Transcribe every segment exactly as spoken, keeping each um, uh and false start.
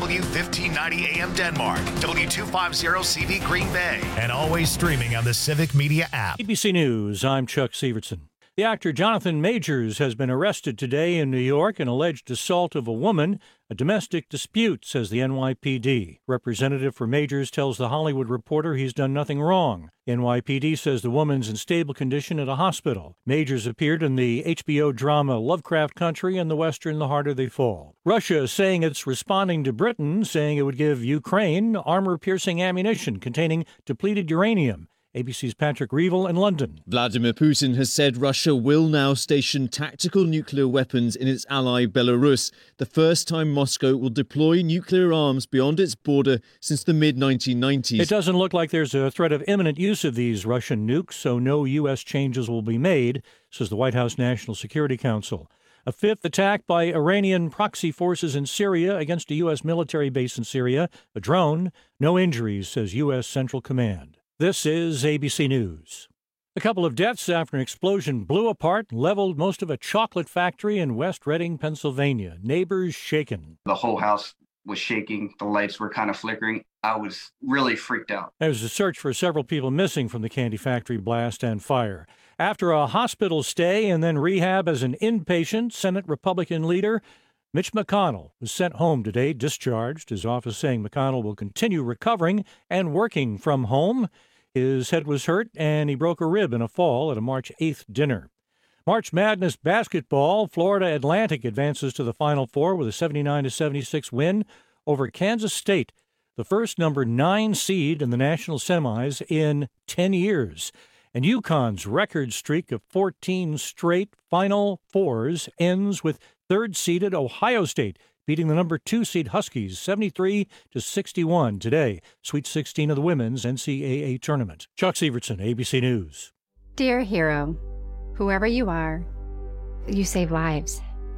W fifteen ninety A M Denmark, W two fifty C V Green Bay, and always streaming on the Civic Media app. A B C News, I'm Chuck Severson. The actor Jonathan Majors has been arrested today in New York in alleged assault of a woman, a domestic dispute, says the N Y P D. Representative for Majors tells The Hollywood Reporter he's done nothing wrong. N Y P D says the woman's in stable condition at a hospital. Majors appeared in the H B O drama Lovecraft Country and the Western The Harder They Fall. Russia is saying it's responding to Britain, saying it would give Ukraine armor-piercing ammunition containing depleted uranium. A B C's Patrick Reevell in London. Vladimir Putin has said Russia will now station tactical nuclear weapons in its ally Belarus, the first time Moscow will deploy nuclear arms beyond its border since the mid nineteen nineties. It doesn't look like there's a threat of imminent use of these Russian nukes, so no U S changes will be made, says the White House National Security Council. A fifth attack by Iranian proxy forces in Syria against a U S military base in Syria, a drone. No injuries, says U S Central Command. This is A B C News. A couple of deaths after an explosion blew apart and leveled most of a chocolate factory in West Reading, Pennsylvania. Neighbors shaken. The whole house was shaking. The lights were kind of flickering. I was really freaked out. There's a search for several people missing from the candy factory blast and fire. After a hospital stay and then rehab as an inpatient, Senate Republican leader Mitch McConnell was sent home today, discharged. His office saying McConnell will continue recovering and working from home. His head was hurt, and he broke a rib in a fall at a March eighth dinner. March Madness basketball, Florida Atlantic advances to the Final Four with a seventy-nine to seventy-six win over Kansas State, the first number nine seed in the national semis in ten years. And UConn's record streak of fourteen straight Final Fours ends with third-seeded Ohio State beating the number two seed Huskies seventy-three to sixty-one today. Sweet sixteen of the women's N C double A tournament. Chuck Severson, A B C News. Dear hero, whoever you are, you save lives.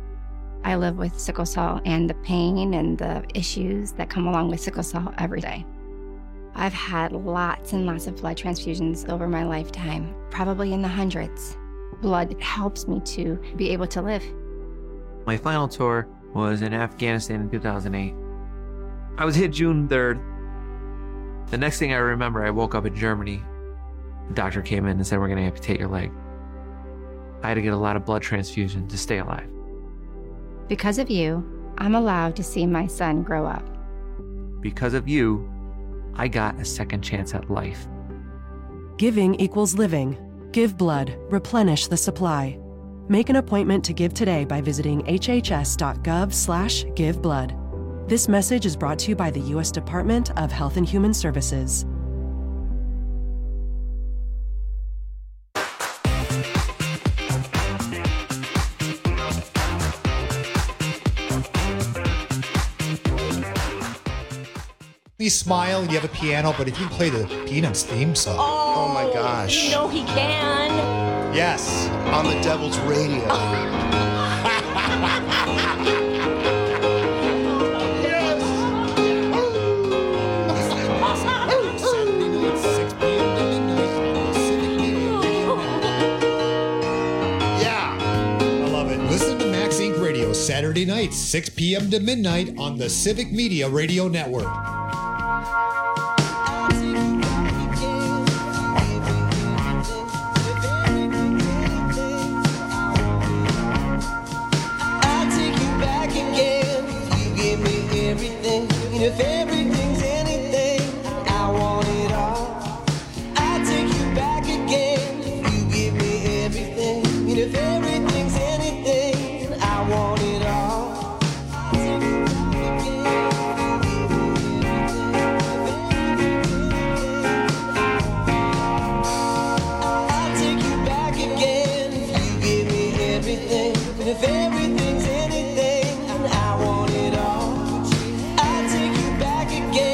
I live with sickle cell and the pain and the issues that come along with sickle cell every day. I've had lots and lots of blood transfusions over my lifetime, probably in the hundreds. Blood helps me to be able to live. My final tour was in Afghanistan in two thousand eight. I was hit June third. The next thing I remember, I woke up in Germany. The doctor came in and said, we're going to amputate your leg. I had to get a lot of blood transfusion to stay alive. Because of you, I'm allowed to see my son grow up. Because of you, I got a second chance at life. Giving equals living. Give blood. Replenish the supply. Make an appointment to give today by visiting hhs.gov slash give blood. This message is brought to you by the U S Department of Health and Human Services. You smile, you have a piano, but if you play the Peanuts theme song. Oh, oh my gosh. You know he can. Yes. On the Devil's Radio. Yes. Saturday night, six p.m. to midnight on the Civic Media Radio Network. Yeah. I love it. Listen to Max Inc Radio Saturday nights, six p.m. to midnight on the Civic Media Radio Network. If everything's anything, I want it all. I take you back again. You give me everything. And if everything's anything, I want it all. I take you back again. You give me everything. And if everything's anything, I want it all. Again.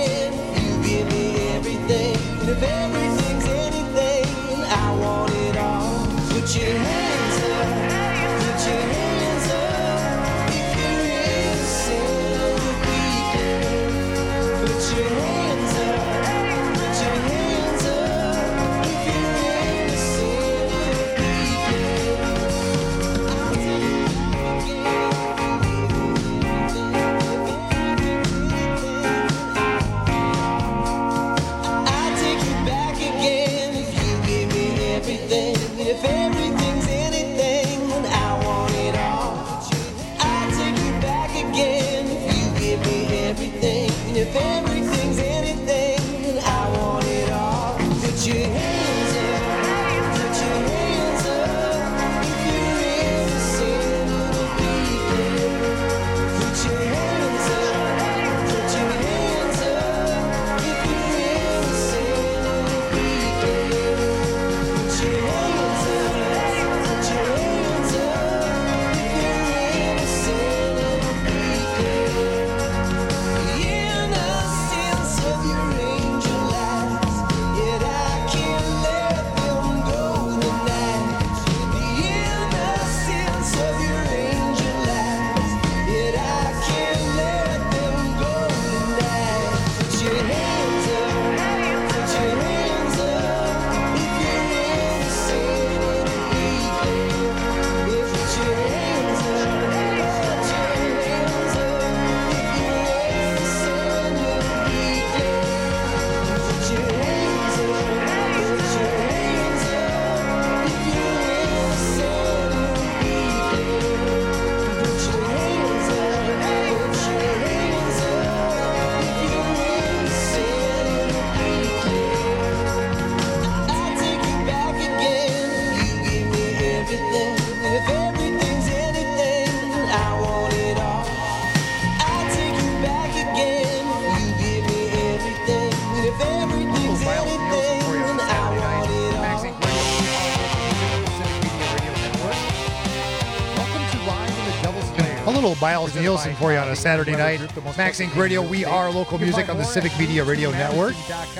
everything. And if everything's anything, I want it all. Put your hands up, put your hands up. If you're innocent of the weekend, put your hands up, put your hands up. If you're innocent of the weekend, put your hands up, put your hands up. If you're innocent of the weekend, the innocence of your angel eyes, yet I can't let them go tonight. The innocence of your angel eyes, yet I can't let them go tonight. Put your hands up, put your hands up. If you're innocent of the weekend, yeah, put your hands up, put your hands up. If you're innocent of the weekend, put your hands up, put your hands up. If you're innocent of the weekend, put your hands up, put your hands up. If you're innocent of the weekend, I take you back again. You give me everything, and if everything's anything, I want it all. I take you back again. You give me everything, and if everything's anything, I want it all. Maxine Welcome to Live in the Devil's Lair. A little Miles Nielsen for you on a Saturday night. Max Inc Radio, we are local music on the Civic Media Radio Network.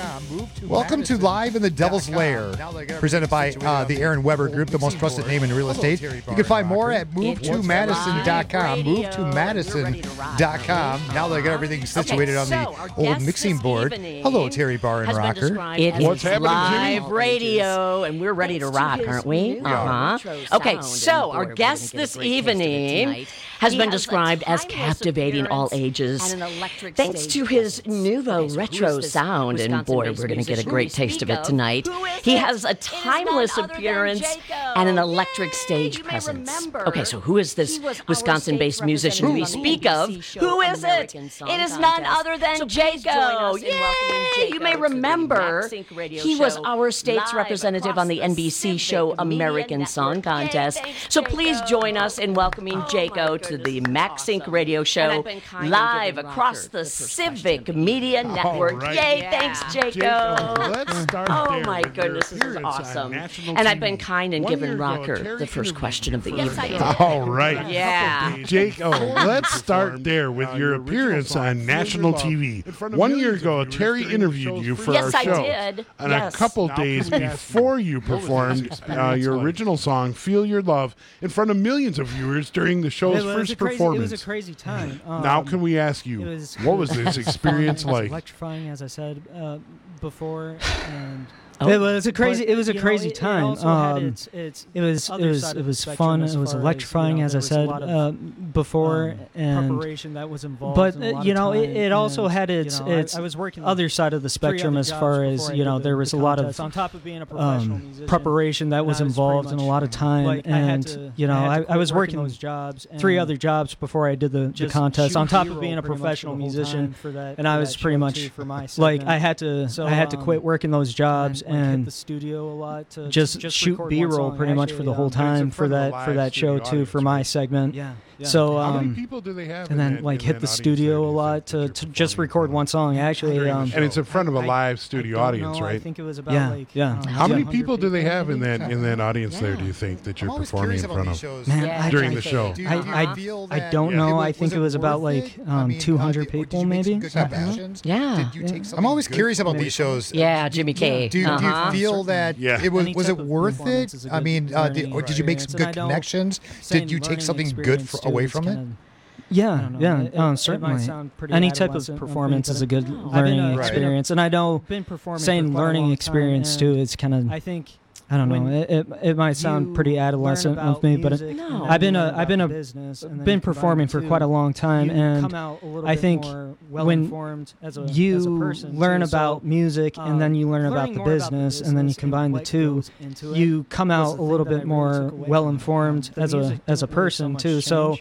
Welcome to Live in the Devil's Lair, presented by uh, the Aaron Weber Group, the most trusted name in real estate. You can find more at move to madison dot com. move to madison dot com. Now they got everything situated on the old mixing board. Hello, Terry Bar and Rocker. It What's is happening, live Jimmy? radio, and we're ready to rock, aren't we? Uh-huh. Okay, so our guest this evening has been described as captivating all ages, thanks to his nouveau retro sound, and boy, we're going to get a great taste of it tonight. He has a timeless appearance and an electric stage presence. Okay, so who is this Wisconsin-based musician we speak of? Who is it? It is none other than Jaco. Yay! You may remember he was our state's representative on the N B C show American Song Contest. So please join us in welcoming Jaco to the Max Inc radio show live across the Civic Media Network. right. Yay, Yeah. thanks, Jaco. Jaco, let's start Oh there my with your goodness, this is appearance on awesome. national And I've T V. been kind and One given year ago, Rocker Terry the first question of the Yes, I evening. did. All right. Yeah. Jake, oh, let's start there with your appearance on national T V. One year ago, Terry interviewed you for Yes, our I show. did. And Yes. a couple days before you performed uh, your original song, Feel Your Love, in front of millions of viewers during the show's It was first a crazy, performance. It was a crazy time. Now, Um, can we ask you, it was, what was this it was experience fun, it was like? electrifying, as I said uh, before, and Oh. it was a crazy. But, it was a you know, crazy it- it time. also had Um, its- its it was. It other was. side It of the was spectrum fun. as It was far as, electrifying, you know, as there I was a said lot of, uh, before, um, and preparation that was involved But and a uh, lot you of know, it, time, it also and, had its you know, I- its I was working other side of the three spectrum other as jobs far as before I you did know the- there was the a lot contest. of On top of being a professional um, musician, preparation that and was I was pretty involved and a much, lot of time, like, I had and to- you know I had to I, I quit was working working those jobs three and other jobs before I did the, the just contest. shoot On top B-roll of being a pretty much professional the whole musician, time for that- and for I that was pretty show, much too, for my like segment. I had to So, I had to quit um, working those jobs and, like, hit and the studio a lot to just, just shoot record one B-roll song. pretty much for Actually, the whole um, time for front of a that for live that show studio too for my segment. Yeah, yeah. So How many um, people do they have and in then that- like in hit that the audience studio there, a do you lot to, to just record one song. Actually, During the um, show? And it's in front of a live studio I don't audience, know, I right? think it was about Yeah, like yeah. um, How many one hundred people do they people, have in maybe? that in that audience there? Do you think that you're always performing curious in about front these of shows. Man, Yeah, I, during I, the show? Do you- I, do you I, feel I that don't it know. was- I think was it was about worth like it? I um, mean, two uh, hundred did- or did people, you make some maybe. good Something. connections? Yeah. Did you take Yeah. something I'm always good curious about maybe. these shows. Yeah, Jimmy K. Do, do Uh-huh. you feel that Yeah. it was Any was type it of worth performance it? is a I good mean, uh, did, learning or did you make some experience, and good I don't- connections? saying Did you take learning something good experience, for, too, away it's from it? kinda- Yeah, I don't know. yeah, It- it- it um, might certainly. sound pretty Any type of adolescent of me, performance but is a it- good I've been learning a- experience, and I know been performing for saying quite a learning long experience time, too and is kind of I think I don't know. when It, it it might sound you pretty learn adolescent about of me, but music it, and No. then I've been you a learn I've been about a business, and then been you combine performing the for two, quite a long time, you and come out a little I bit think more when well-informed as a, you as a person learn too. So, about music and then you learn about learning the more about the business, and then you business combine the what two, goes into it you come was out the a thing little that I bit really took more away from it. well informed The as a music as a didn't really so person much too. So change.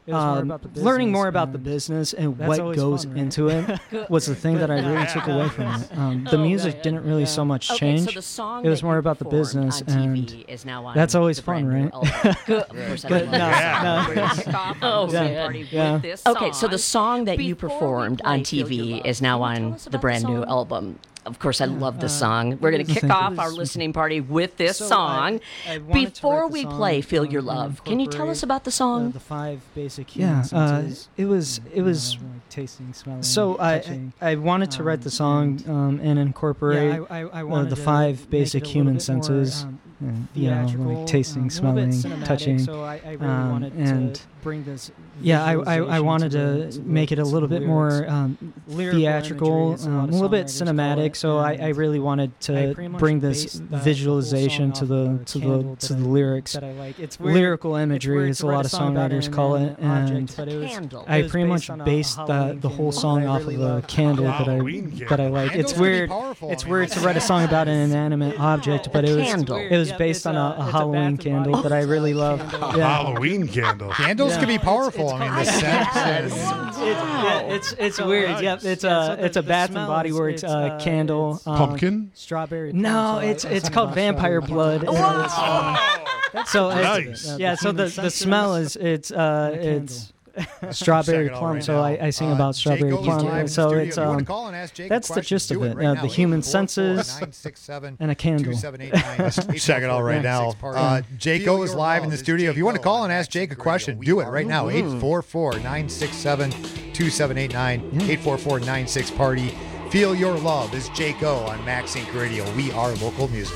It was more Um, about the learning business more about the and business and that's what always goes fun, right? into it was the thing that I really took away from it. Um, the Oh, music good. didn't really so much Okay, change. so the song it was that more you about the performed business, on T V and is now on that's always the fun, brand new right? album. Good. Of course, I But love no, that. no. We're gonna kick off our listening Yeah. party Yeah. with this Okay, so the song that you performed on T V is now on the brand new album. Of course, I love this uh, song. We're going to kick thank you. off our listening party with this So I- song. I wanted to Before write the we song, play "Feel Your um, and Love," can you tell us incorporate, about the uh, song? the five basic human Yeah, uh, senses. it was it was uh, like tasting, smelling, So I touching. I wanted to write the song um, and incorporate Yeah, I- I- I uh, wanted the to five make basic it a little human bit more, senses, um, and, you know, theatrical, like tasting, um, a little bit smelling, cinematic, touching. so I- I really um, wanted to and bring this Yeah, I, I, I visualization wanted to to, the- to the- make it a to little the bit more lyrics. um, Lyrical theatrical, imagery is a lot um, of a little bit songwriters call cinematic. it, So I, I and really wanted I to pretty much bring this based the whole visualization song to off the of a to the candle to that the I- lyrics. that I like. It's weird- Lyrical it's imagery weird is to a write lot a of song about songwriters an call it, inanimate object, and but it was- Candle. I it was pretty based much on a- a based the, Halloween the whole candle song that I off really of a love. candle that I Halloween that I candle. like. Candles It's can be weird. powerful. It's I mean, weird to write a song about an inanimate object, but it was candle. it was Yep, based it's on a- a, a it's a Halloween Bath and candle Body that I really love. Yeah. Halloween candle. Candles Yeah. can be powerful. I mean, the scent. It's, yeah, it's it's weird. Yep, it's Yeah, a so the- it's a the Bath and smell Body is- Works it's, uh, uh, candle. it's um, Pumpkin? Strawberry. No, plum, so I- it's I it's sing called about Vampire strawberry Blood. plum. and it's, um, so it's, Nice. yeah, so the the smell is it's uh it's strawberry Check it out plum. right so now. I, I sing Uh, about Jake strawberry goes plum. live in So studio. it's If you wanna um call and ask Jake a that's the question, gist of do it. it right Uh, now. the human eight four four, senses nine six seven, and a candle. two seven eight nine. Check it out right now. Uh, Jake O is live in the studio. If you want to call and ask Jake a question, do it right now. eight four four, nine six seven, two seven eight nine. eight four four, nine six party. Feel Your Love is Jake O on Max Inc Radio. We are local music.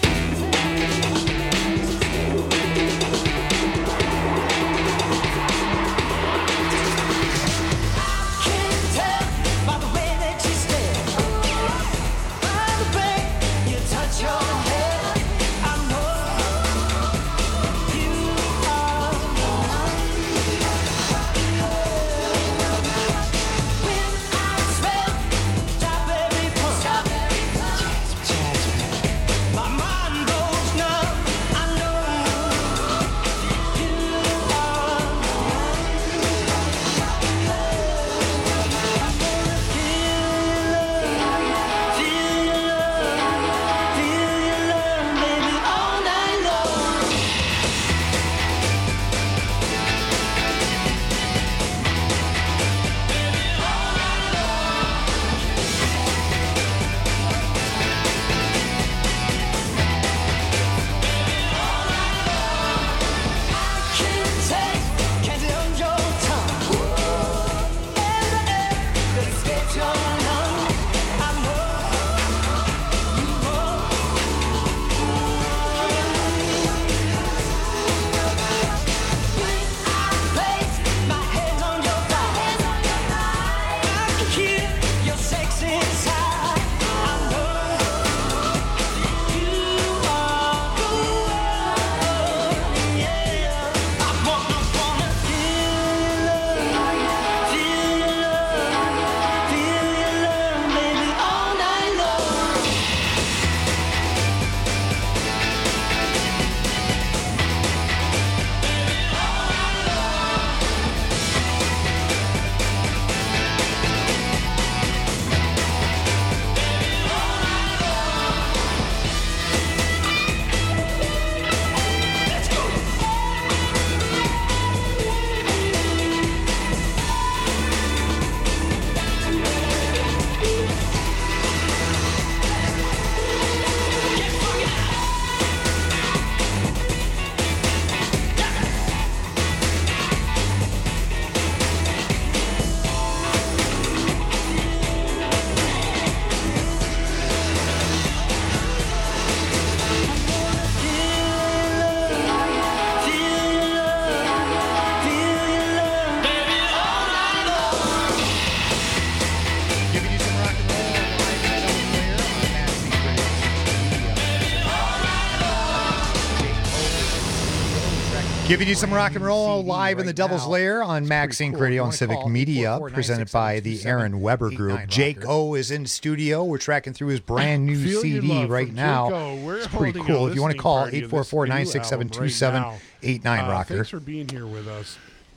Giving you some rock and roll live in the Devil's Lair on Max Inc Radio on Civic Media, presented by the Aaron Weber Group. Jake O is in studio. We're tracking through his brand new Feel C Your D Love right from now. Jake O. We're It's pretty holding cool. a If you want to listening call party of eight four four, nine six seven, two seven eight nine, Uh, Rocker. Thanks for being here with us.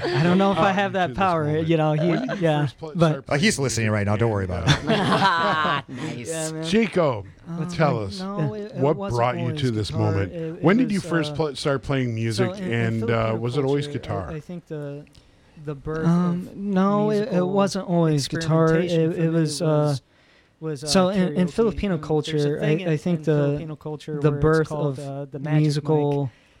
I don't know if I have that power. You know, he, yeah, but Oh, he's listening right now. Don't worry about it. Nice. Yeah, man. Jacob, Um, tell us no, it- it what wasn't brought you always to this guitar. moment. It- it when did you was, first uh, pl- start playing music, so in- in and uh, Filipino was it always culture, guitar? I, I think the the birth. Um, of no, it, it musical wasn't always guitar. It, experimentation for it me was. Uh, was, was uh, so in, in karaoke. Filipino Um, there's a culture, I, thing in- I think in the Filipino culture the where it's birth called, of uh, the magic musical. mic.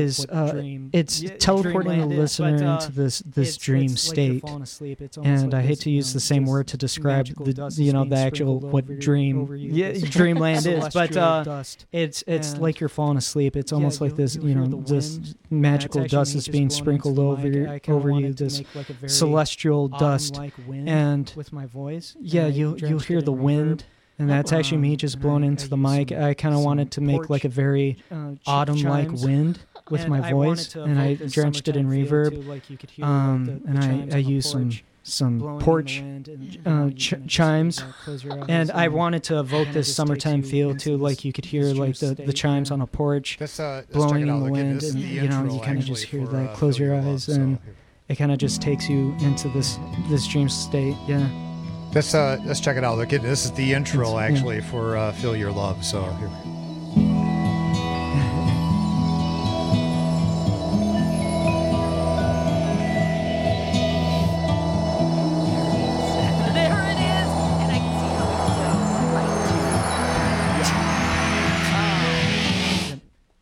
is what uh, dream- it's yeah, teleporting the dreamland is, listener but, uh, into this this it's- dream it's like you're state. falling asleep. It's almost And like I hate this, to you use know, the same this word to describe magical the dust you is know being the actual sprinkled what over you- dream over you, yeah, this dreamland is, but celestial uh, dust. it's it's And like you're falling asleep. It's yeah, almost like you'll- this you'll you hear know the this wind, magical and it's actually dust me is just being blowing sprinkled into the over mic. you, I kinda over you. wanted to This make like a very celestial dust, autumn-like wind and with my voice, Yeah, and I you'll you'll drenched hear it the in reverb. wind. And that's actually me Um, just and blowing I- into I the used mic. some- I kind of some wanted to make like a porch, very uh, ch- autumn-like chimes. wind with And my I wanted voice, to and I evoke this drenched it in summertime feel, reverb. too, like you could hear, like, um, the- the and chimes I, I on the used some porch some blowing in the porch wind, and, you uh, know, you ch- kinda just, chimes, uh, close your eyes and I and wanted to it evoke kinda this just summertime takes you feel into too, this- like you could hear this like the, dream the chimes state, on a porch Let's, uh, let's check blowing it in out. the Again, wind, this is and the you know intro, you kind of just actually, hear for, that. uh, Close Feel your Your Love, eyes, so and here it kind of just takes you into this this dream state. Yeah. Let's uh, let's check it out. Look, this is the intro It's- yeah. actually for uh, "Feel Your Love." So here. There it is, and I can see how it goes right to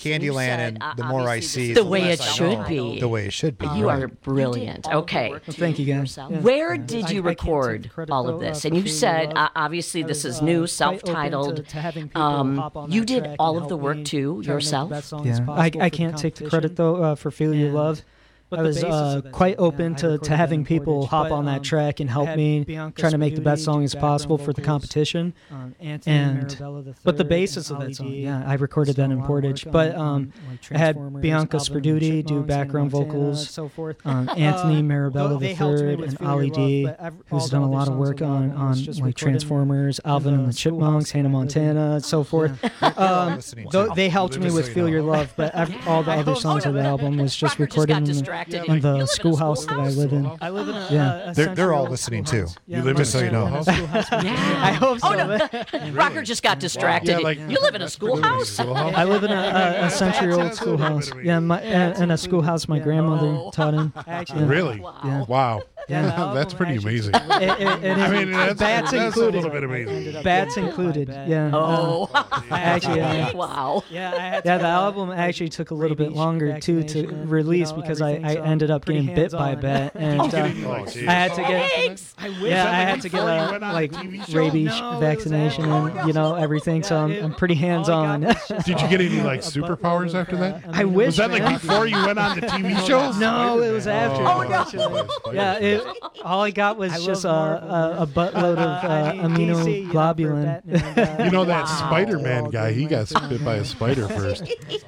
Candyland and The More I See. The way it should be. The way it should be. You right. are brilliant. Okay. Well, thank you, guys. Yeah. Where Yeah. did I- you I can't take record the credit, all though, of uh, this? for And you Feel Your said, Love. uh, obviously, I this was, is uh, new, quite open self-titled. to- to having people Um, hop on you that did track all and of the help work me too try to make the yourself. best song Yeah, as I, possible I for the can't take the competition. credit though uh, for "Feel Your And- Love." but I the was basis uh, of that quite song, yeah, open I to, recorded to that having in people Portage, hop but, on that um, track and help had me Bianca trying to make the best Spadudi song do as background possible for the vocals, competition. um, Anthony and Marabella the but the third, basis and of that Ali song, D yeah, I recorded that done a in lot of Portage. work But on, um, um, like I had Transformers, Bianca Alvin and the Spadudi do Chipmunks, background Hannah Montana, vocals. so forth. Um, Anthony Uh, Marabella they the helped me third with and Feel Your Ali Love, D, but ev- all who's the done a other lot of songs work on the on album was on just like recorded in- Transformers, in Alvin and the the Chipmunks, schoolhouse Hannah that I live in. Montana, and so forth. Um, listening though to. they helped me with "Feel Your Love," but ev- all the other songs on the album was just Rocker just recorded got in the, distracted. in You the live in a schoolhouse that I live in. I live in a, Yeah. uh, a They're, they're all central listening too. schoolhouse. Yeah, You live my in so you parents know. live in a schoolhouse. Yeah. I hope so. Oh, no. Rocker just got distracted. Yeah, like- you live in a schoolhouse? Schoolhouse? I live in a, a, a century-old schoolhouse. Yeah, my, and, and a schoolhouse my grandmother taught in. Actually, Really? Wow. Yeah. Wow. Yeah, the that's pretty amazing. It, it, it, I mean, that's, bats that's included. a little bit amazing. Bats included. Yeah. Oh. Uh, I actually, uh, wow. Yeah, I had yeah. The album actually took a little bit longer too to release you know, because I, I ended up getting bit by a bat, and uh, oh, I had to get Thanks. yeah I had to get a like rabies no, vaccination and you know everything. So I'm, I'm pretty hands on. Did you get any like superpowers after that? I wish. Was that like before you went on the T V shows? No, it was after. Oh no. Yeah, it, all I got was just a, a, a buttload of uh, immunoglobulin. You know that Spider-Man guy? He got bit by a spider first.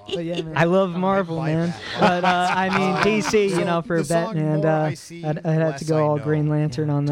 I love Marvel, man. But uh, I mean D C, you know, for Batman, uh, I'd, I'd have to go all Green Lantern on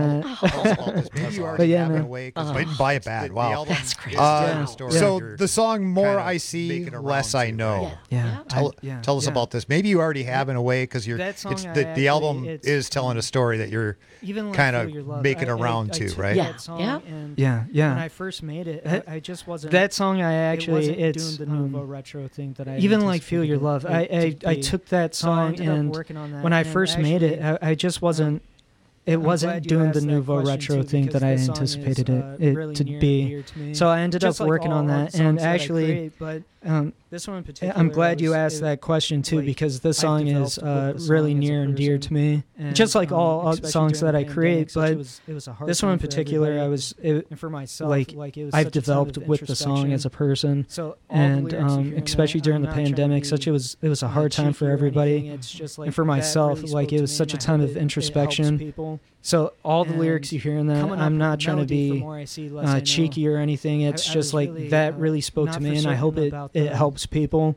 that. But yeah, man. Bitten by a bat. Wow. That's crazy. Uh, so the song "More I See, Less I Know." Yeah. Tell, yeah. tell us yeah. about this. Maybe you already have in a way because you're. That song It's I the, the actually- album it's- is telling a story that you're Even kind Like Feel Your of Love, making I- around I, I to, took right? Yeah. That song Yeah. And Yeah, yeah. Uh, When I first made it, Uh, I, I just wasn't. That song I actually, it wasn't it's doing the nouveau um, retro thing that I even like Feel Your Love. I I, I took that So I song ended up and working on that, when I and first made it, actually, I, I just wasn't. It I'm wasn't glad you doing asked the that nouveau question, retro too, thing because that I this song is, anticipated uh, it, it really to near and be. dear to me. So I ended Just up like working all on the that, songs and that I actually, create, but um, this one in particular, I'm glad you was- asked it- that question too, like, because this I've song is developed uh, with the really song as a near and dear person, to me. and, Just like um, all uh, especially songs during that the I create, pandemic, such but it was- it was a hard this time one in for particular, everybody. I was it, And for myself, like, like, it was I've such a time developed of with the song as a person, So all the uh, and lyrics you um, hear in especially that, during I'm the not trying to pandemic, be, such it was it was a uh, hard time for cheeky or everybody, anything. It's just, like, and for that myself, really like spoke it to was me, such a and I time hope of it- it helps introspection. people. So all the and lyrics you hear in that, coming up I'm with not trying to melody for be More I See, Less I uh, Know. cheeky or anything. It's I- I just was like really, that uh, really spoke not to for me, and I hope certain it, about it the- helps people.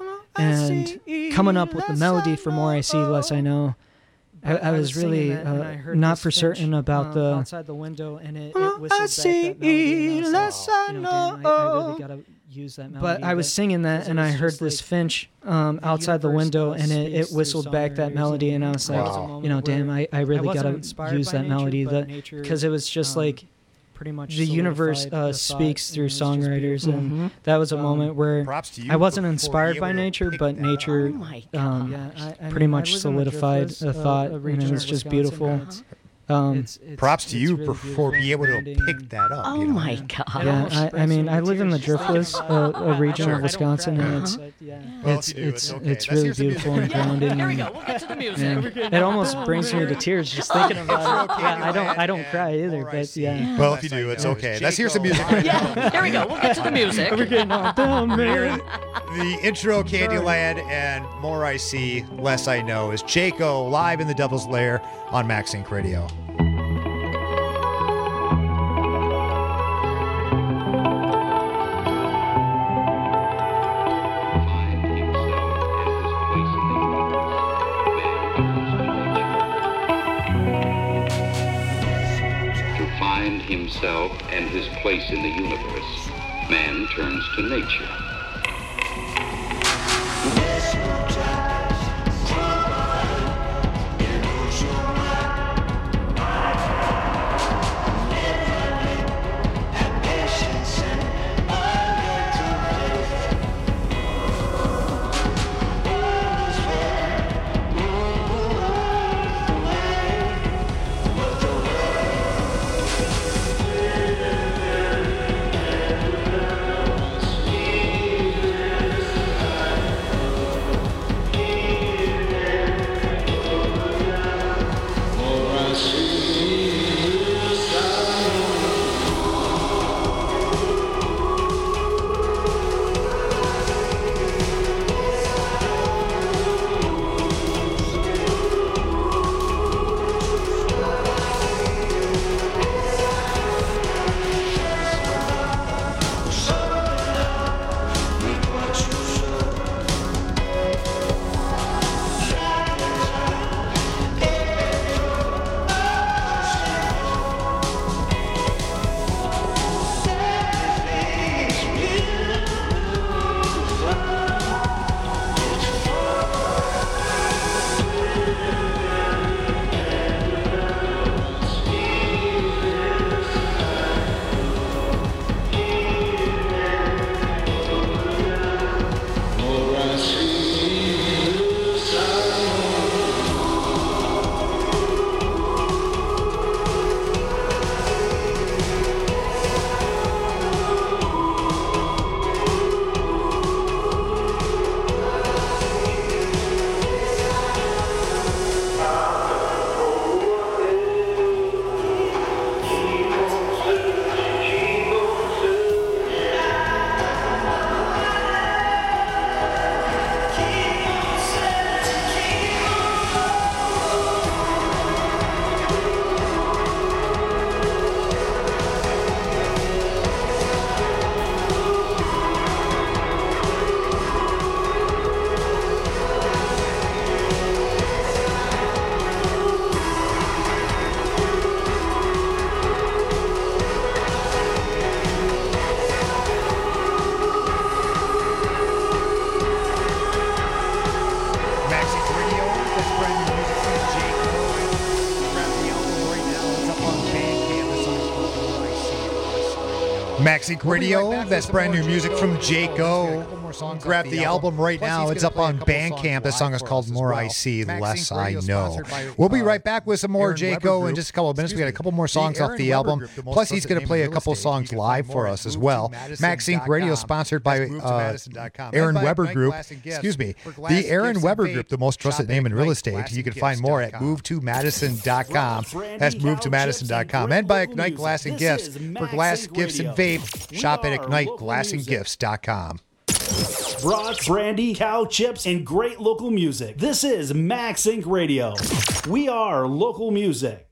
And coming up with the melody for More I See, Less I Know. I, I was really singing that, and I uh, heard not this for certain finch, about um, the. outside the window, and it, it I whistled back that see, melody, and I was less like, I you know, damn, I, I know. really gotta use that melody. But I was singing that, because it and I was heard just this like, finch um, the outside the universe, window, uh, and it, speaks it whistled through back that songwriters, melody, and I was that like, was a moment you know, damn, where I, I really wasn't gotta inspired use by that nature, melody, but that nature, because it was just um, like pretty much the universe solidified uh, the speaks thought, through and it was just songwriters, beautiful. and Mhm. that was a Um, moment where Props to you I wasn't for- for inspired being by able to nature, pick but that nature Oh my um, God. yeah, I- I pretty mean, I much live in the solidified Driftless, a uh, thought, a and region it of was just Wisconsin, beautiful. and Um, it's, it's, Props to it's you really for, beautiful for being able to branding, pick that up. Oh you know? my Yeah. God. Yeah, I, I mean, I live in the Driftless, uh, a region Sure. of Wisconsin, and it's But, yeah. Well, it's if you do, it's it's okay. it's Let's really hear some beautiful music. and grounding. Here we and- go. We'll get to the music. and We're getting it almost down brings me there. to tears just thinking about it. Yeah, I don't I don't cry either, but yeah. Well, if you do, it's okay. Let's hear some music. Yeah, here we go. We'll get to the music. We're getting all down, man. The intro, Candyland, and More I See, Less I Know, is Jaco live in the Devil's Lair on Max Inc Radio. To find himself and his place in the universe, man turns to nature. Max Inc Radio, that's brand new music from Jaco. Grab the album right now. It's up on Bandcamp. The song is called More I See, Less I Know. We'll be right back with some more Jaco in just a couple of minutes. We got a couple more songs off the album. Plus, he's going to play a couple songs live for us as well. Max Inc Radio, sponsored by uh, Aaron Weber Group. Excuse me. The Aaron Weber Group, the most trusted name in real estate. You can find more at move to madison dot com. That's move to madison dot com. And by Ignite Glass and Gifts. For glass, gifts, and vape, shop at ignite glass and gifts dot com. Brats, brandy, cow chips, and great local music. This is Max Inc Radio. We are local music.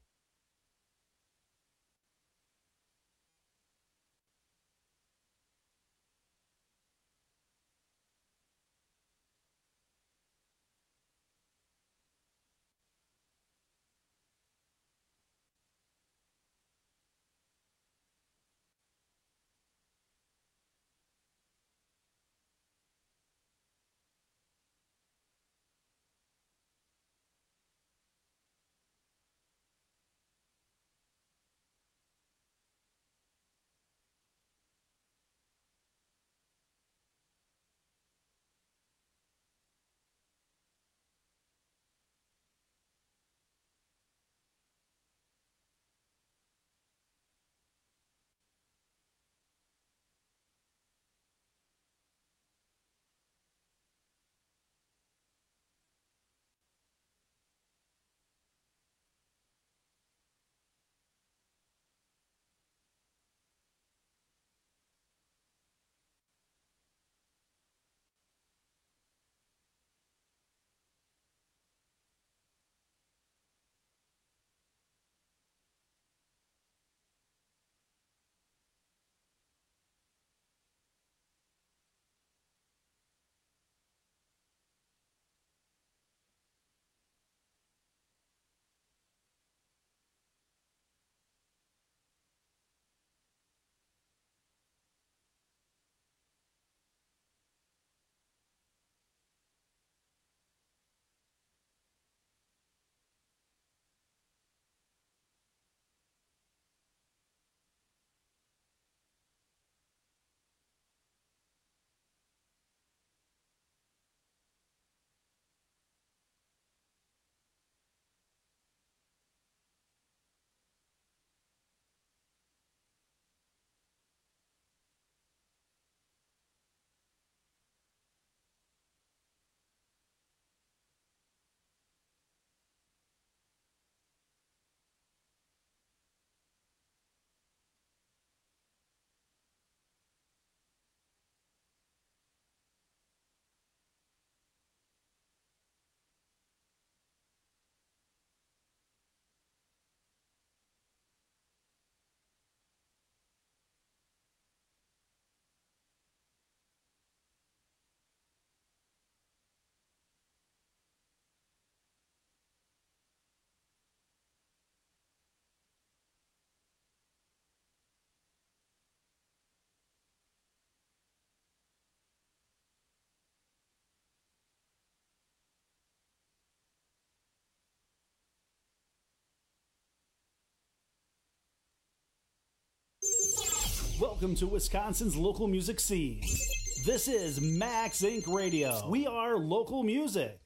Welcome to Wisconsin's local music scene. This is Max Inc Radio. We are local music.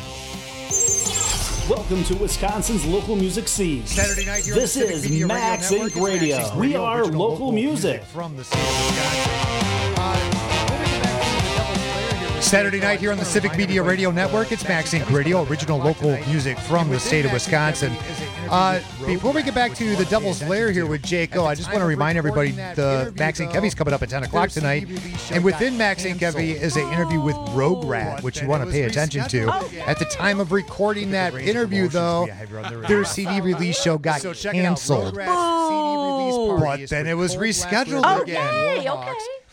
Welcome to Wisconsin's local music scene. Saturday night here this on the is Civic Max Radio Inc Network. Radio. Max Inc We Radio, are original local music. From the state of Wisconsin. Uh, Saturday night here on the Civic Media Radio Network. It's Max Inc Radio, original local music from the state of Wisconsin. Uh, before we get back to the Devil's Lair here with Jaco, I just want to remind everybody the Max Inc Heavy's coming up at ten o'clock tonight. And within Max Inc Heavy is an interview with Rogue Rat, which you want to pay attention to. At the time of recording that interview, though, their C D release show got canceled. Oh. But then it was rescheduled Okay, again. okay.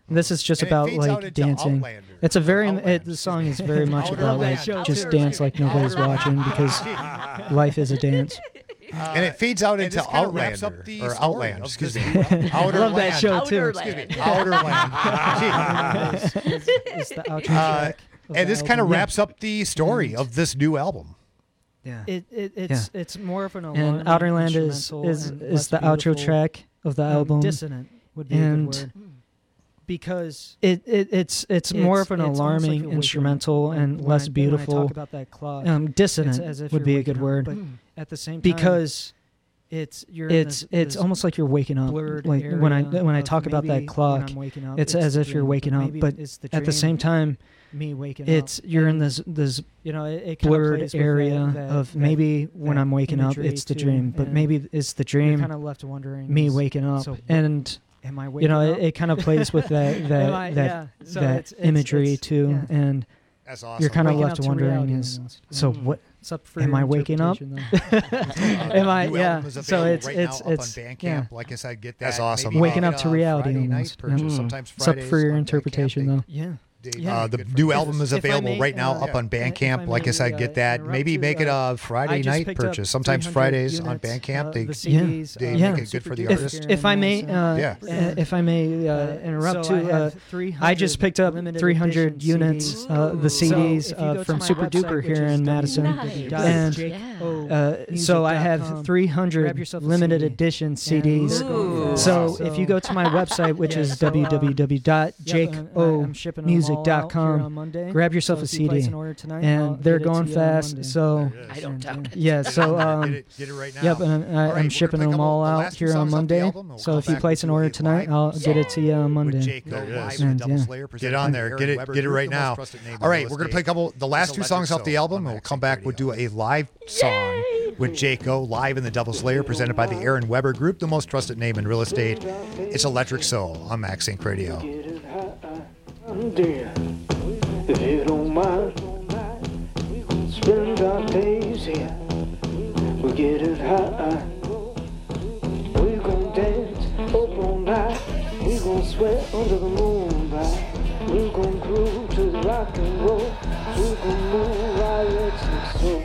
This is just And it about feeds out like into dancing. Outlander. It's a very it, the song is very much about like just dance like nobody's watching because life is a dance. And it feeds out into Outlander up the or story Outland. of Excuse this me. new Outer I love that Land. show too. Excuse me. Outer Land. It's, it's, it's the outro Uh, track of and the this kind of album. wraps up the story of this new album. Yeah. It, it it's it's more of an and alarming Outerland is instrumental is and is less the outro beautiful. track, of the Um, album. dissonant would be and a good word. Because it, it it's, it's it's more of an it's almost like alarming you're waking instrumental up. and When less I- when beautiful. I talk about that clock, um, dissonant it's as if would you're be a waking good up, word. but at the same time, because it's you're in it's this- it's this almost like you're waking up. blurred Like when I area when I of talk about maybe that clock, when I'm waking up, it's, it's as the if you're dream, waking but up, maybe but it's the at the dream, same time, me waking it's up. you're in And, this this you know, it, it kinda blurred plays with that- area that- of that- maybe when that I'm waking up, imagery it's the too, dream, but and maybe it's the you're dream. kinda left wondering, me is- waking up, so and am I you know, waking it, up? it kind of plays with that that Am I- that, yeah. So that it's- it's- imagery it's- too, yeah. and That's you're awesome. kind of Waking left up to wondering reality is almost. so Mm. what? It's up for Am your I waking up? interpretation, Am I? New Yeah. album is So available it's right it's now up it's on Bandcamp. yeah. Like I said, get that. That's awesome. Waking up to reality Friday night almost. purchase. Yeah. Sometimes It's up Fridays for your on Bandcamp, interpretation they- though. Yeah. they- Yeah. Uh, the Good new for- album is If I available may, right now uh, up on if I Bandcamp. Like I may, said, uh, get that. interrupt Maybe you, make it uh, a I Friday just night picked up purchase. Sometimes three hundred Fridays on units, Bandcamp, uh, they, the C Ds, they uh, make yeah. it good for the If, artist. if I may, uh, Yeah. uh, if I may uh, Uh, interrupt so I too, have uh, three I just hundred picked up limited three hundred edition units, C Ds. uh, the C So Ds if you uh, go to from my Super website, Duper which here is in Madison, w w w dot and jake o uh, so I music dot have com. three Grab hundred yourself a limited C D. edition C And Ds. we're going for it. So So- if you go to my website, which Yeah, is so, uh, w w w dot jake yep, o I'm shipping them all music out dot here com, on Monday. grab yourself So a if you C place D, an order tonight, I'll and they're get it to going you on fast. Monday. So I don't doubt it. yeah, so Get it- um, get it- get it right now. yep, and I, All right, we're I'm gonna shipping play a them couple- all the out last two here on songs off the Monday. album, and we'll So come if you back place and an do order a tonight, live I'll get it to you on with Monday. Jake O, And, live with Double yeah. Slayer, get on there, get it, get it right now. trusted name in All right, real we're gonna estate. play a couple. The last It's two Electric songs off the Soul album, on and we'll Maxing come back. We'll do a live song with Jake O live in the Double Slayer, presented by the Aaron Weber Group, the most trusted name in real estate. It's Electric Soul on Max Inc Radio. Dear, if you don't mind, we gon' spend our days here. We get it high. We gon' dance up all night. We gon' sweat under the moonlight. We gon' groove to the rock and roll. We gon' move our legs and soul.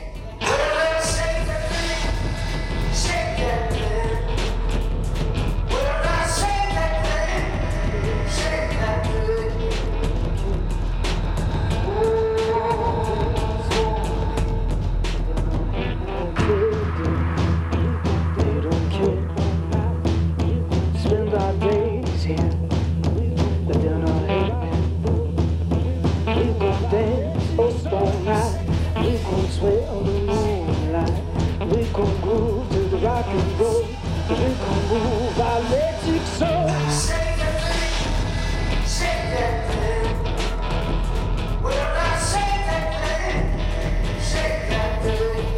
They don't care. Spend our days here, but they're not happy. We gon' dance up all night. We gon' sway on the moonlight. We gon' groove to the rock and roll. We gon' move our electric soul. Shake that thing, shake that thing. Well, I shake that thing, shake that thing.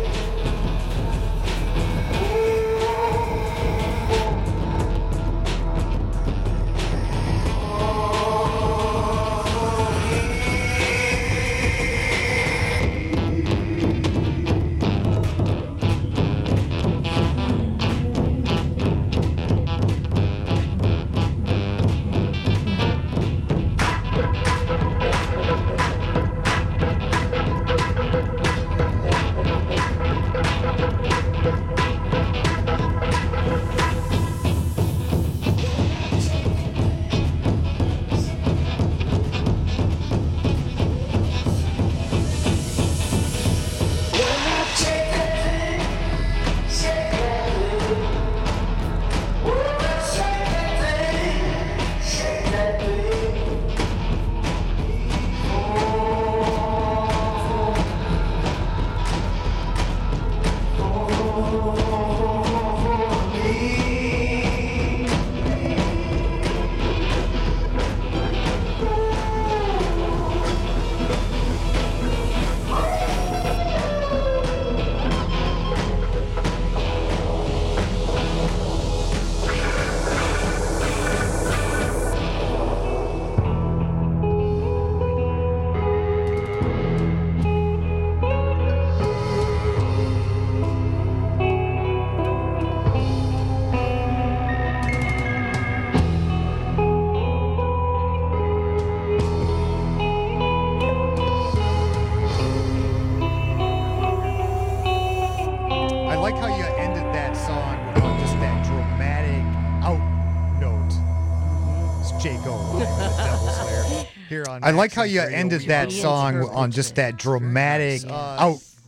I like how you ended that song with just that dramatic out note. It's Jake O live with the Double Slayer here on. I like how you ended that song on just that dramatic out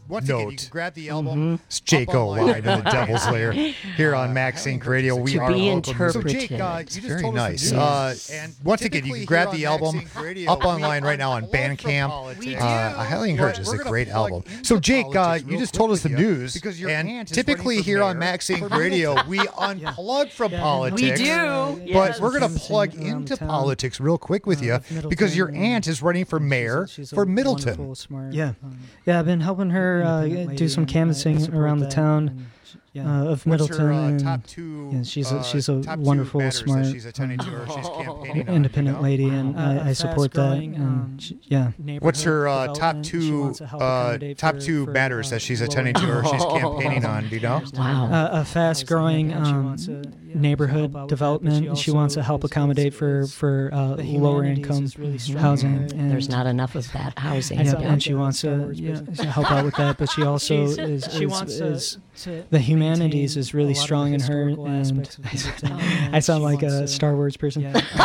Once note. again, you can grab the album. It's Jake O live in the Devil's Lair here on Max Inc Radio. We To are be local music. So Jake, uh, you just very told nice. Us uh, and once again, you can grab the album up online right now on Bandcamp. Uh, I highly encourage it. It's a great album. So Jake, uh, you just told us the news, and typically here on Max Inc Radio, we unplug from politics. We do. But we're going to plug into politics real quick with you because your aunt is running for mayor for Middleton. Yeah, yeah. I've been helping her uh, do some canvassing around the town uh, of Middleton. Her, uh, and, top two, yeah, she's a, uh, she's a top two wonderful, matters smart, that she's attending to or she's campaigning on, independent you know? lady, and Uh, I, I a support that. fast-growing, And um, she, yeah. What's her uh, top development. She two wants to help uh, accommodate top for- two for, matters uh, that she's lower attending to or she's campaigning on? Do you know? Wow. Uh, a fast-growing um, neighborhood development. She wants to help accommodate for for uh, lower-income housing. And There's not enough of that housing. Yeah, and she wants to yeah, help out with that, but she also She's- is, she is, wants to- is to the humanities is really a lot of strong the in her, historical and aspects of Middleton, and I sound she like wants a to- Star Wars person.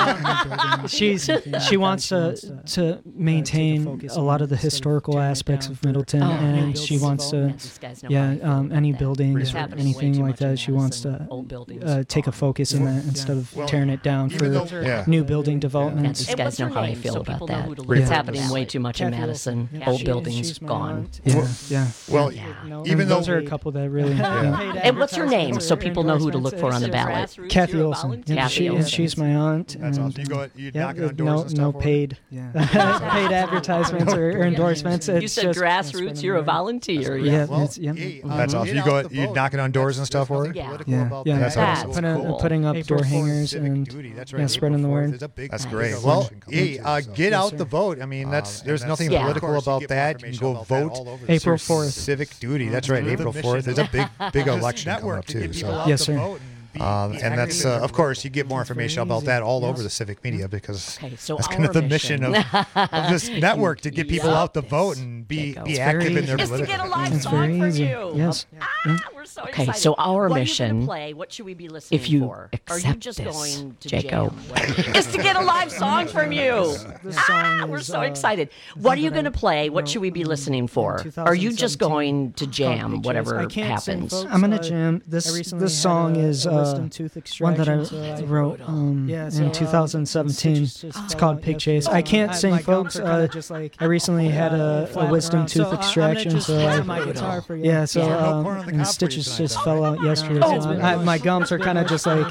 Yeah. She's she wants to to maintain a lot of the historical aspects of Middleton, Oh, and yeah. she wants to These guys know yeah how I feel um, any about that. buildings It's or happening way anything too like much in that. She wants Madison. to Old buildings uh, take a focus in that instead of tearing it down for Yeah. new building developments. These guys know how I feel so about people know that. who to look It's for. happening way too much in Kathy Madison. Wilson. Old She- buildings she's my gone. aunt. Yeah, yeah. Well, Yeah. even though those are a couple that really. Yeah. yeah. And what's her name so people know who to look for on the ballot? Kathy Olson. Yeah, Kathy she, Olson. she's my aunt. That's and, awesome. You go, you yeah, knocking on no, doors and stuff no for her? paid, paid advertisements or, or endorsements. You It's said just, grassroots. You're a volunteer. Yeah, Well, it's, yeah. hey, uh, That's awesome. You go, you knocking on doors and stuff for her? Yeah. Yeah, yeah. That's put- awesome. putting, Cool. putting up April door fourth, hangers civic and duty. That's yeah, right. spreading the April word. fourth is a big- That's Nice. great. Big Well, election coming hey, up, uh, so. get Yes, out sir. the vote. I mean, that's Um, there's and nothing that's- political Yeah. about that. You can go vote. April It's fourth. Civic duty. That's right. April fourth. There's a big, big election coming up too. So. Yes, sir. Um, and that's, uh, of course, you get more information about that all over the civic media because Okay, so that's kind of our the mission of, of this network to get people out to vote and be, Jacob. be It's active very in their Just to political get a live It's song very from easy. you. Yes. Ah, we're so Okay, excited. so our what mission, Are you gonna play? What should we be listening if you for? Are you accept just this, going to Jacob, jam? Is to get a live song from you. This Ah, song we're is, so uh, excited. the What are thing you that going to I play? What wrote, should we be um, listening for? in Are you just twenty going to seventeen. jam Called whatever I can't sing, happens? folks. I'm gonna jam. This this song is uh, one that I wrote um, Yeah, so, in uh, two thousand seventeen. it's just It's fell called out Pig yesterday. Chase. I can't I- sing, my gums folks. are kinda Uh, just like, I recently had uh, a, a flapping wisdom around. tooth So, uh, I'm gonna extraction, just so play I, my guitar for you. yeah, so Yeah. um, No corn on the and cob for you stitches tonight, just though. fell out yesterday. Oh, so it's I, been my much. gums are kind of just like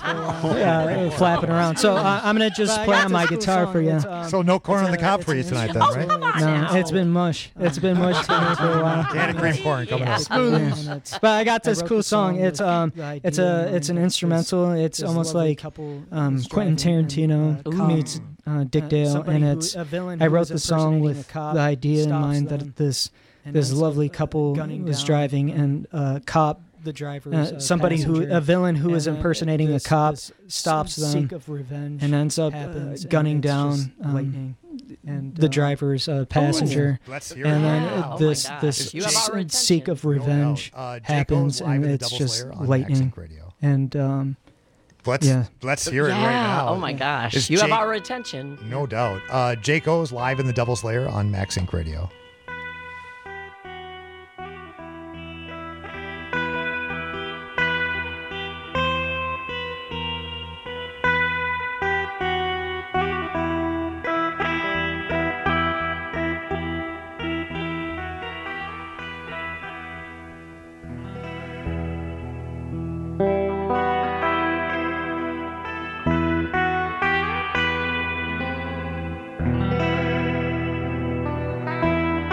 uh, flapping around. So uh, I'm gonna just But I play got on my this cool guitar song. for you. It's, um, So no corn it's on the a- cob it's for you an tonight then, instrumental. right? on No, now. it's been mush. It's been mush for me for a while. Can of cream corn coming Yeah. up. Yeah. But I got this I wrote cool the song. song It's with um, the it's idea a in it's an mind that instrumental. It's this almost lovely like couple um, was Quentin driving Tarantino in a car. meets uh, Dick Uh, Dale, somebody and who- it's a villain I who wrote was the song impersonating with a cop the idea in stops mind them that this and this ends up, lovely uh, couple gunning was down, driving, and a cop. the driver's Uh, uh, somebody who passenger. a villain who is And then impersonating this- a cop this stops them seek of revenge and ends up uh, happens, and gunning it's down just um, lightning. And, the uh, driver's uh, passenger, Let's hear and it. then Wow. uh, Oh my this gosh. this You have our s- seek of revenge No doubt. Uh, Jake happens, goes live and in the it's Devil's just Lair on lightning. Maxink Radio. And um, Let's yeah. let's hear it yeah. right now. Oh my gosh. Is You have Jake- our attention. No doubt. Uh, Jake O's live in the Devil's Lair on Maxink Radio. Thank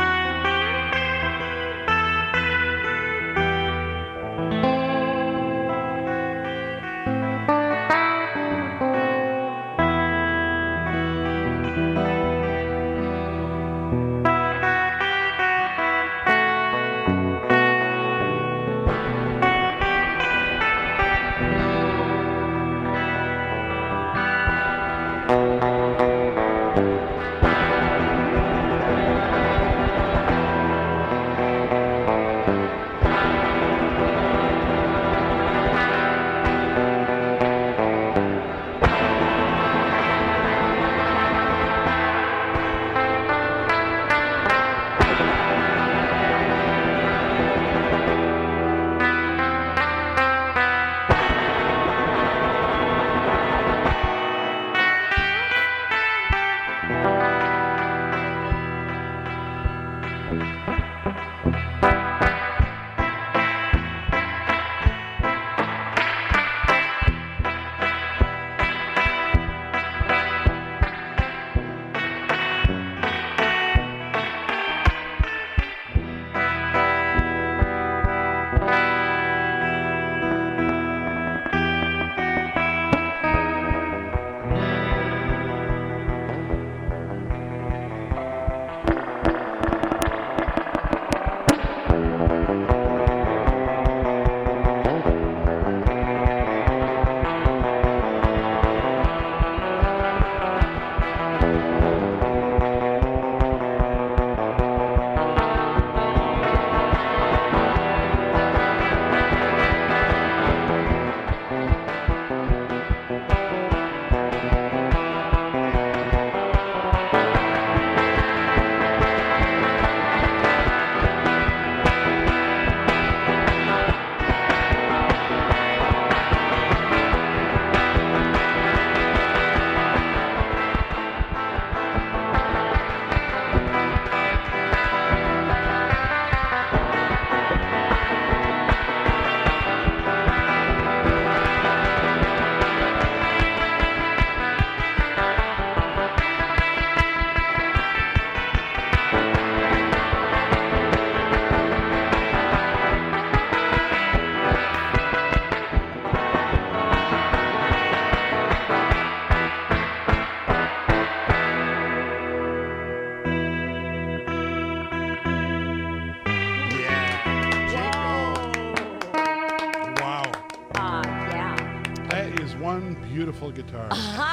one beautiful guitar.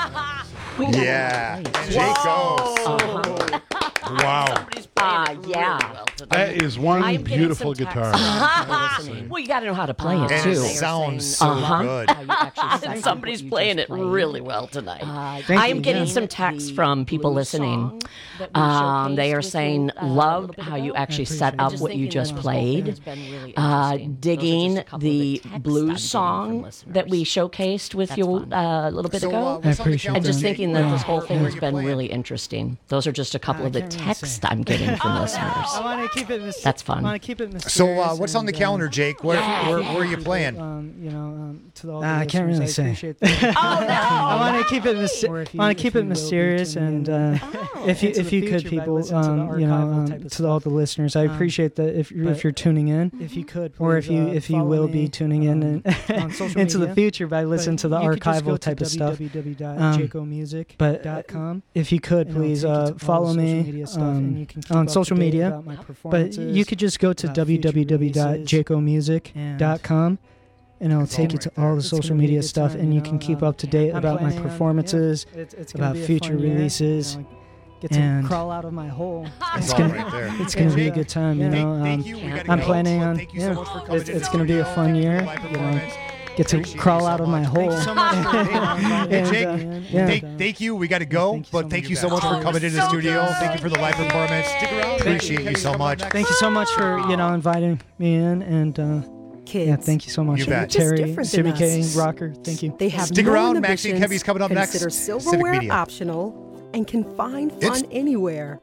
Yeah. Jake goes. Wow. Uh, yeah. That is one beautiful guitar. Well, you got to know how to play it, And too. it sounds so good. And somebody's playing it really well tonight. Thank I am you. getting Yeah. some texts from people listening. Um, they are saying, love how you actually set up what you just played. Uh, digging the blues song that we showcased with you uh, a little bit So, ago. uh, what's on the I appreciate And just that. thinking that this whole thing Where has you been playing? really interesting. Those are just a couple I of the can't really texts say. I'm getting from listeners. I want to keep it. Mis- That's fun. I want to keep it mysterious. So, uh, what's on the and, calendar, uh, Jake? Where, where, where are you playing? Um, you know, um, to all the Uh, I can't listeners, really say. appreciate that. Oh, no! I want to keep it. Mis- Or if you- want to keep if it you will be mysterious, tuning and in. uh, if you into if the you could, future by people, listening to the um, you know, archival um, type of to all the listeners, I Um, appreciate that if you're, if but you're tuning in, if you could, or if please, you uh, if you follow will me, be tuning in um, and on social into the media. future by listening But to the you could just go archival to type of stuff. w w w Um, dot jaco music But dot com. if you could, and it'll please take you uh, to all the follow social me media stuff, and um, you can keep on up to social date media. about my But performances, you could just go to about w future w w dot releases, jaco music dot com. And it'll It's take all you right to there. all the It's social gonna be a media good stuff, time, and you you know, can keep um, up to date I'm about my planning on- yeah, performances, it's, it's gonna about be a future fun year, releases. you know, get to and crawl out of my hole. It's It's all gonna, right there. it's gonna be a Yeah. good time, you Yeah. know. Thank Um, you. We gotta I'm go. planning So on, thank you yeah, so much for coming it's, to it's the gonna be a studio. fun Thank you year, for live you know. performance. Get to Appreciate you crawl so out of my much. hole. Thank you so much for being on. Hey, And, Jake, uh, yeah. thank, thank you. We got to go, but thank you so much for coming into the studio. Thank you for the live performance. Stick around. Appreciate you so much. Thank you so much for you know inviting me in, and uh, Kids. yeah, thank you so much, You bet. Just Terry, different than Sibby K, us. Rocker. Thank you. They have Stick no around. Maxine inhibitions, Kevy's coming up next. Consider Civic silverware Media. optional and can find fun It's- anywhere.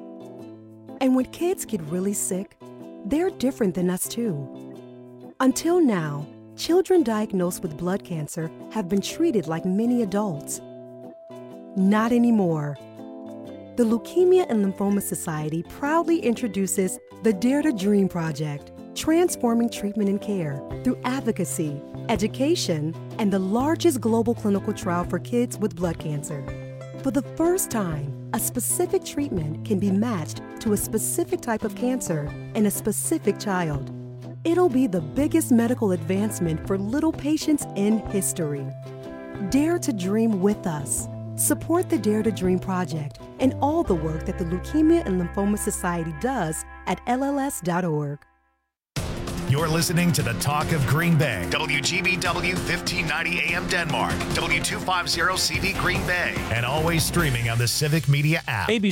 And when kids get really sick, they're different than us too. Until now, children diagnosed with blood cancer have been treated like many adults. Not anymore. The Leukemia and Lymphoma Society proudly introduces the Dare to Dream Project, transforming treatment and care through advocacy, education, and the largest global clinical trial for kids with blood cancer. For the first time, a specific treatment can be matched to a specific type of cancer in a specific child. It'll be the biggest medical advancement for little patients in history. Dare to dream with us. Support the Dare to Dream Project and all the work that the Leukemia and Lymphoma Society does at L L S dot org. You're listening to the Talk of Green Bay. W G B W fifteen ninety A M Denmark. W two fifty C V Green Bay. And always streaming on the Civic Media app.